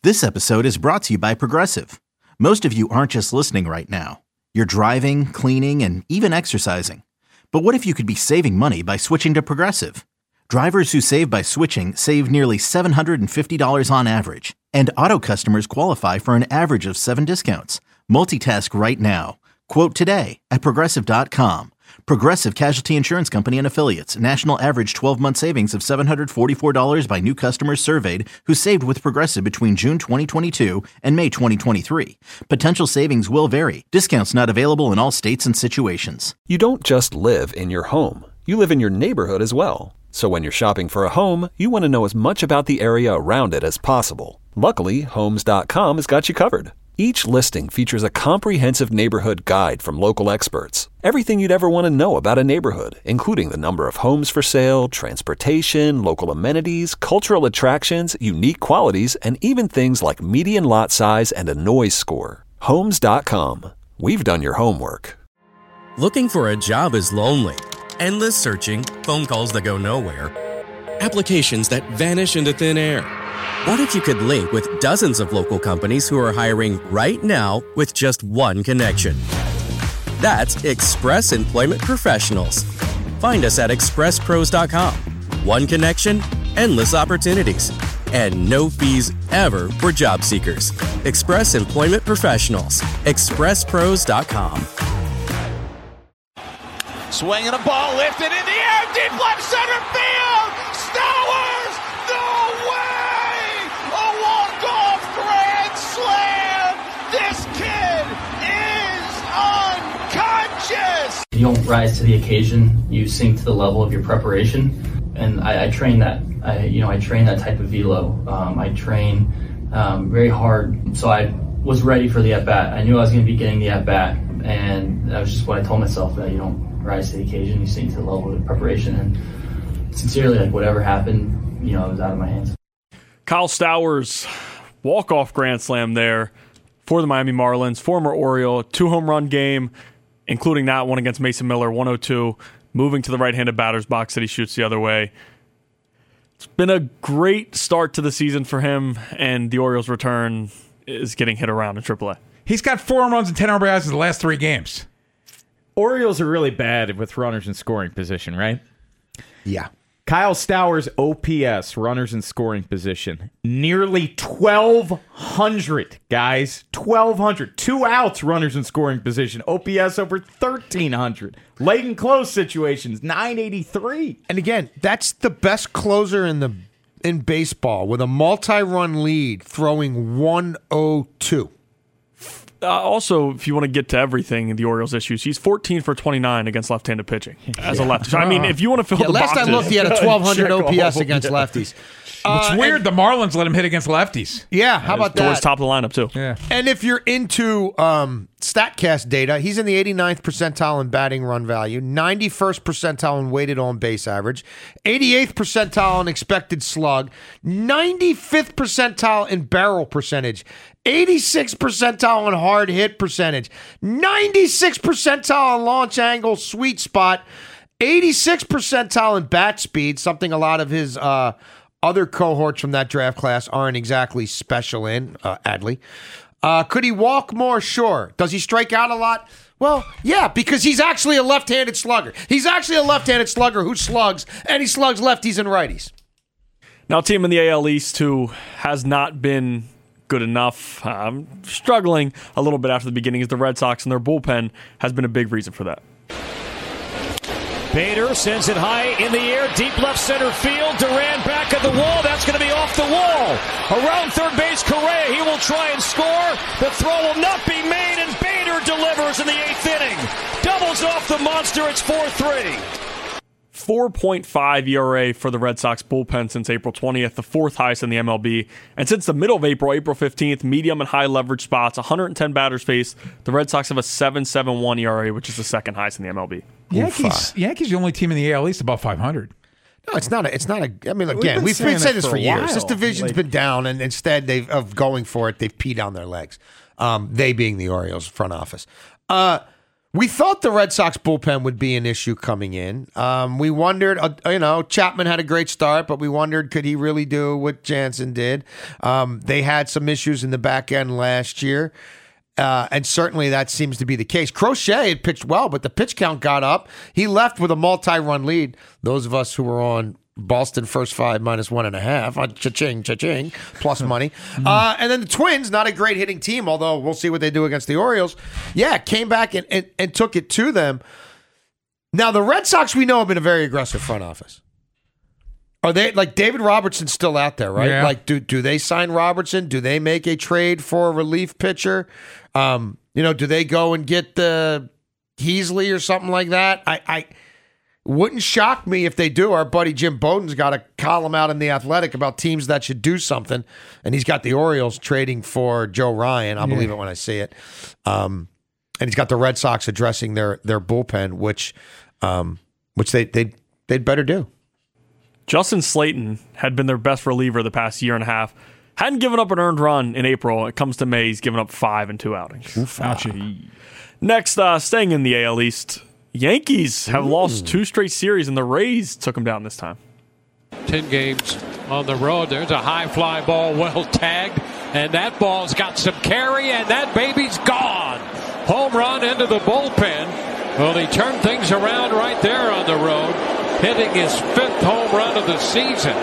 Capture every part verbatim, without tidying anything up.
This episode is brought to you by Progressive. Most of you aren't just listening right now. You're driving, cleaning, and even exercising. But what if you could be saving money by switching to Progressive? Drivers who save by switching save nearly seven hundred fifty dollars on average. And auto customers qualify for an average of seven discounts. Multitask right now. Quote today at Progressive dot com. Progressive Casualty Insurance Company and Affiliates. National average twelve-month savings of seven hundred forty-four dollars by new customers surveyed who saved with Progressive between June twenty twenty-two and May twenty twenty-three. Potential savings will vary. Discounts not available in all states and situations. You don't just live in your home. You live in your neighborhood as well. So when you're shopping for a home, you want to know as much about the area around it as possible. Luckily, Homes dot com has got you covered. Each listing features a comprehensive neighborhood guide from local experts. Everything you'd ever want to know about a neighborhood, including the number of homes for sale, transportation, local amenities, cultural attractions, unique qualities, and even things like median lot size and a noise score. Homes dot com. We've done your homework. Looking for a job is lonely. Endless searching, phone calls that go nowhere, applications that vanish into thin air. What if you could link with dozens of local companies who are hiring right now with just one connection? That's Express Employment Professionals. Find us at express pros dot com. One connection, endless opportunities, and no fees ever for job seekers. Express Employment Professionals. express pros dot com. Swinging a ball lifted in the air, deep left center field. Stowers, no way! A walk-off grand slam. This kid is unconscious. You don't rise to the occasion. You sink to the level of your preparation, and I, I train that. I, you know, I train that type of velo. Um, I train um, very hard, so I was ready for the at bat. I knew I was going to be getting the at bat, and that was just what I told myself, that you don't rise to the occasion, you sink to the level of preparation. And sincerely, like, whatever happened, you know, it was out of my hands. Kyle Stowers, walk-off grand slam there for the Miami Marlins, former Oriole, two-home run game, including that one against Mason Miller, one oh two, moving to the right-handed batter's box that he shoots the other way. It's been a great start to the season for him, and the Orioles' return is getting hit around in triple A. He's got four home runs and ten R B Is in the last three games. Orioles are really bad with runners in scoring position, right? Yeah. Kyle Stowers' O P S, runners in scoring position, nearly twelve hundred, guys. twelve hundred. Two outs, runners in scoring position. O P S over thirteen hundred. Late and close situations, nine eighty-three. And again, that's the best closer in the in baseball with a multi-run lead throwing one oh two. Uh, also, if you want to get to everything, the Orioles' issues, he's fourteen for twenty-nine against left-handed pitching as yeah. a lefty. So, I mean, if you want to fill yeah, the last boxes. I looked, he had a twelve hundred O P S against yeah. lefties. What's uh, weird, and, the Marlins let him hit against lefties. Yeah, how about that? Towards top of the lineup, too. Yeah. And if you're into um, StatCast data, he's in the eighty-ninth percentile in batting run value, ninety-first percentile in weighted on base average, eighty-eighth percentile in expected slug, ninety-fifth percentile in barrel percentage, eighty-sixth percentile in hard hit percentage, ninety-sixth percentile in launch angle sweet spot, eighty-sixth percentile in bat speed, something a lot of his uh, other cohorts from that draft class aren't exactly special in, uh, Adley. Uh, could he walk more? Sure. Does he strike out a lot? Well, yeah, because he's actually a left-handed slugger. He's actually a left-handed slugger who slugs, and he slugs lefties and righties. Now, a team in the A L East who has not been good enough, um, struggling a little bit after the beginning, is the Red Sox, and their bullpen has been a big reason for that. Bader sends it high in the air, deep left center field. Duran back at the wall. That's going to be off the wall. Around third base, Correa. He will try and score. The throw will not be made, and Bader delivers in the eighth inning. Doubles off the monster. It's four three. four point five E R A for the Red Sox bullpen since April twentieth, the fourth highest in the M L B. And since the middle of April, April fifteenth, medium and high leverage spots, one hundred ten batters faced, the Red Sox have a seven point seven one E R A, which is the second highest in the M L B. Yankees, Yankees are the only team in the A L East above five hundred. No, it's not. A, it's not a. I mean, again, we've been saying this for years. This division's like, been down, and instead they've of going for it, they've peed down their legs. Um, they being the Orioles front office. Uh, We thought the Red Sox bullpen would be an issue coming in. Um, we wondered, uh, you know, Chapman had a great start, but we wondered, could he really do what Jansen did? Um, they had some issues in the back end last year, uh, and certainly that seems to be the case. Crochet had pitched well, but the pitch count got up. He left with a multi-run lead. Those of us who were on Boston first five minus one and a half, uh, cha-ching, cha-ching, plus money. Uh, and then the Twins, not a great hitting team, although we'll see what they do against the Orioles. Yeah, came back and, and, and took it to them. Now, the Red Sox, we know, have been a very aggressive front office. Are they, like, David Robertson's still out there, right? Yeah. Like, do do they sign Robertson? Do they make a trade for a relief pitcher? Um, you know, do they go and get the Heasley or something like that? I... I Wouldn't shock me if they do. Our buddy Jim Bowden's got a column out in The Athletic about teams that should do something, and he's got the Orioles trading for Joe Ryan. I'll yeah. believe it when I see it. Um, and he's got the Red Sox addressing their their bullpen, which um, which they they they'd better do. Justin Slayton had been their best reliever the past year and a half. Hadn't given up an earned run in April. It comes to May, he's given up five in two outings. Ouchie. Next, uh, staying in the A L East. Yankees have Ooh. lost two straight series, and the Rays took them down this time. Ten games on the road. There's a high fly ball, well tagged, and that ball's got some carry, and that baby's gone. Home run into the bullpen. Well, he turned things around right there on the road, hitting his fifth home run of the season.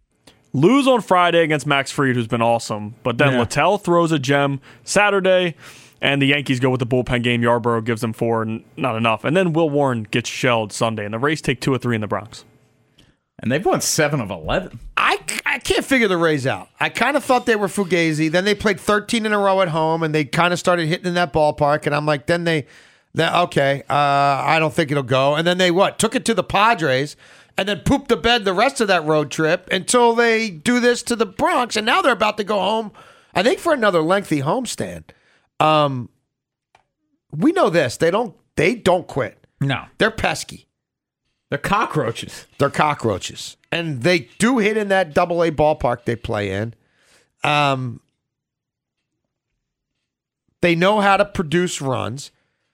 Lose on Friday against Max Fried, who's been awesome, but then Yeah. Littell throws a gem Saturday. And the Yankees go with the bullpen game. Yarborough gives them four, and not enough. And then Will Warren gets shelled Sunday, and the Rays take two or three in the Bronx. And they've won seven of eleven. I, I can't figure the Rays out. I kind of thought they were Fugazi. Then they played thirteen in a row at home, and they kind of started hitting in that ballpark. And I'm like, then they, they okay, uh, I don't think it'll go. And then they what? Took it to the Padres, and then pooped the bed the rest of that road trip until they do this to the Bronx. And now they're about to go home, I think, for another lengthy homestand. Um, we know this. They don't. They don't quit. No, they're pesky. They're cockroaches. They're cockroaches, and they do hit in that Double A ballpark they play in. Um, they know how to produce runs,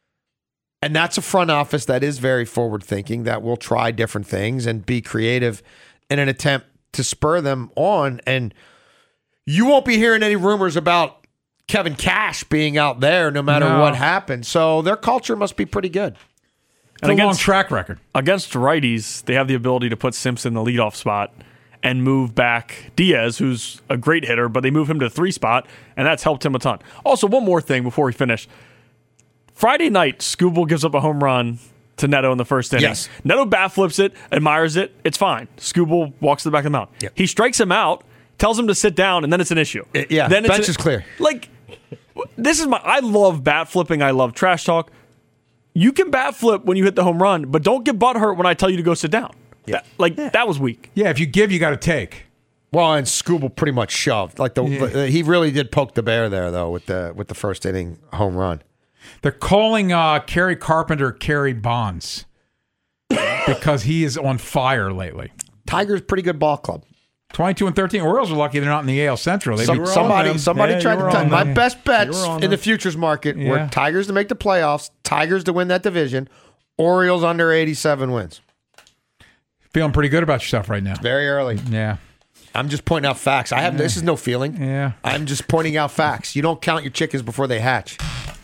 and that's a front office that is very forward thinking. That will try different things and be creative in an attempt to spur them on. And you won't be hearing any rumors about Kevin Cash being out there no matter No. what happens. So their culture must be pretty good. It's a long track record. Against righties, they have the ability to put Simpson in the leadoff spot and move back Diaz, who's a great hitter, but they move him to the three spot, and that's helped him a ton. Also, one more thing before we finish. Friday night, Skubal gives up a home run to Neto in the first inning. Yes. Neto bat flips it, admires it. It's fine. Skubal walks to the back of the mound. Yep. He strikes him out, tells him to sit down, and then it's an issue. Uh, yeah, then bench it's is clear. Like, this is my. I love bat flipping. I love trash talk. You can bat flip when you hit the home run, but don't get butthurt when I tell you to go sit down. Yeah. That, like yeah. that was weak. Yeah, if you give, you got to take. Well, and Skubal pretty much shoved. Like the Yeah. he really did poke the bear there though with the with the first inning home run. They're calling uh, Kerry Carpenter Kerry Bonds because he is on fire lately. Tigers pretty good ball club. twenty-two and thirteen. Orioles are lucky they're not in the A L Central. They'd Some, be- somebody somebody Yeah, tried you to were tell on my them. best bets You were on in them. the futures market were Yeah. Tigers to make the playoffs, Tigers to win that division, Orioles under eighty-seven wins. Feeling pretty good about yourself right now. Very early. Yeah. I'm just pointing out facts. I have this is no feeling. Yeah. I'm just pointing out facts. You don't count your chickens before they hatch.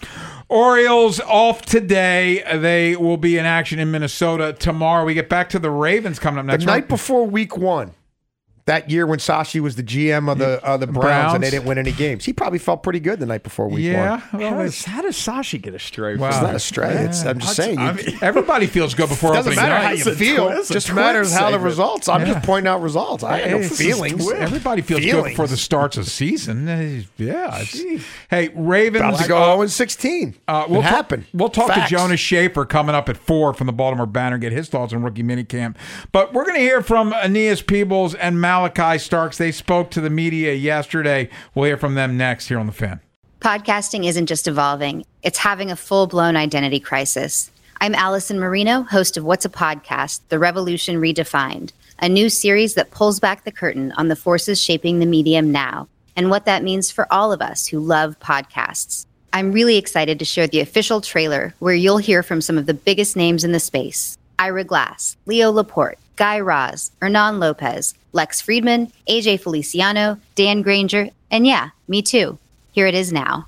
Orioles off today. They will be in action in Minnesota tomorrow. We get back to the Ravens coming up next. The night month. before week one, that year when Sashi was the G M of the of the Browns, Browns. and they didn't win any games, he probably felt pretty good the night before week Yeah. one. Well, How they- does, how does Sashi get a stray? Wow. It's not a stray. It's, I'm just saying. I You, mean, everybody feels good before it doesn't opening matter night. how you It's a feel. twi- it's It a just twist matters how the segment. results. I'm Yeah. just pointing out results. I have no Hey, this is feelings. twist. Everybody feels good Feelings. before the starts of season. Uh, Yeah. it's- Hey, Ravens. About to go uh, oh and sixteen. Uh, we'll it talk, happened. We'll talk Facts. to Jonas Schaefer coming up at four from the Baltimore Banner, get his thoughts on rookie minicamp. But we're going to hear from Aeneas Peebles and Malachi Starks. They spoke to the media yesterday. We'll hear from them next here on The Fan. Podcasting isn't just evolving, it's having a full-blown identity crisis. I'm Allison Marino, host of What's a Podcast? The Revolution Redefined, a new series that pulls back the curtain on the forces shaping the medium now and what that means for all of us who love podcasts. I'm really excited to share the official trailer where you'll hear from some of the biggest names in the space. Ira Glass, Leo Laporte, Guy Raz, Hernan Lopez, Lex Friedman, A J Feliciano, Dan Granger, and yeah, me too. Here it is now.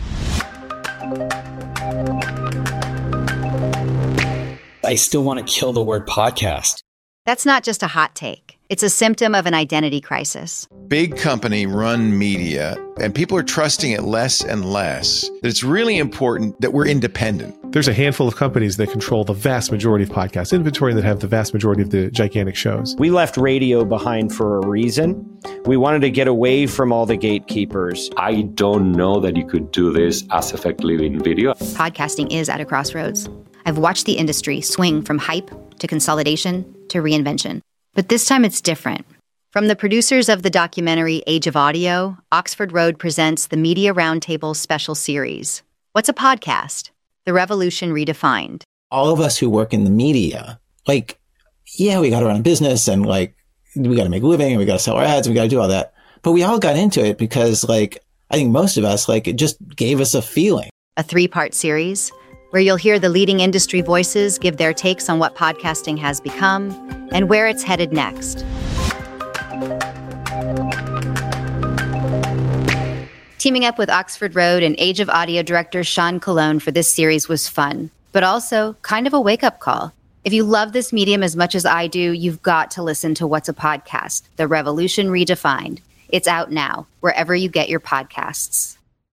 I still want to kill the word podcast. That's not just a hot take. It's a symptom of an identity crisis. Big company run media, and people are trusting it less and less. That it's really important that we're independent. There's a handful of companies that control the vast majority of podcast inventory that have the vast majority of the gigantic shows. We left radio behind for a reason. We wanted to get away from all the gatekeepers. I don't know that you could do this as effectively in video. Podcasting is at a crossroads. I've watched the industry swing from hype to consolidation to reinvention. But this time it's different. From the producers of the documentary Age of Audio, Oxford Road presents the Media Roundtable special series. What's a podcast? The Revolution Redefined. All of us who work in the media, like, yeah, we got to run a business and like, we got to make a living and we got to sell our ads and we got to do all that. But we all got into it because like, I think most of us, like, it just gave us a feeling. A three-part series where you'll hear the leading industry voices give their takes on what podcasting has become and where it's headed next. Teaming up with Oxford Road and Age of Audio director Sean Colon for this series was fun, but also kind of a wake-up call. If you love this medium as much as I do, you've got to listen to What's a Podcast? The Revolution Redefined. It's out now, wherever you get your podcasts.